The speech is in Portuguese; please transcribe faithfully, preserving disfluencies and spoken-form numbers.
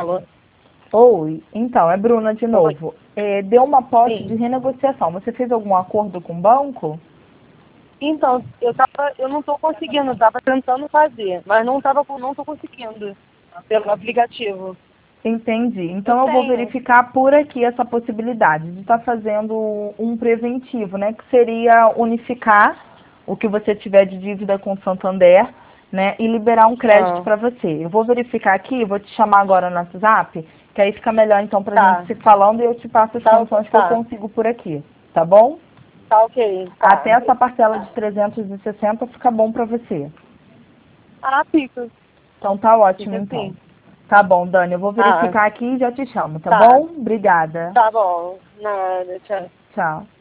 Alô? Oi, então, é Bruna de novo. É, deu uma posse Sim. de renegociação. Você fez algum acordo com o banco? Então, eu, tava, eu não estou conseguindo, eu estava tentando fazer, mas não tava, não estou conseguindo pelo aplicativo. Entendi. Eu Então eu vou tenho. verificar por aqui essa possibilidade de estar fazendo um preventivo, né? Que seria unificar o que você tiver de dívida com o Santander, né? E liberar um crédito Ah, para você. Eu vou verificar aqui, vou te chamar agora no WhatsApp, que aí fica melhor então para a gente tá. se falando e eu te passo as Tá, condições que eu tá. consigo por aqui, tá bom? Tá ok, Até tá. essa parcela de trezentos e sessenta fica bom para você. Ah, fica. Então tá ótimo Fica então. assim. Tá bom, Dani, eu vou Ah, verificar aqui e já te chamo, tá tá. bom? Obrigada. Tá bom. Nada, tchau. Tchau.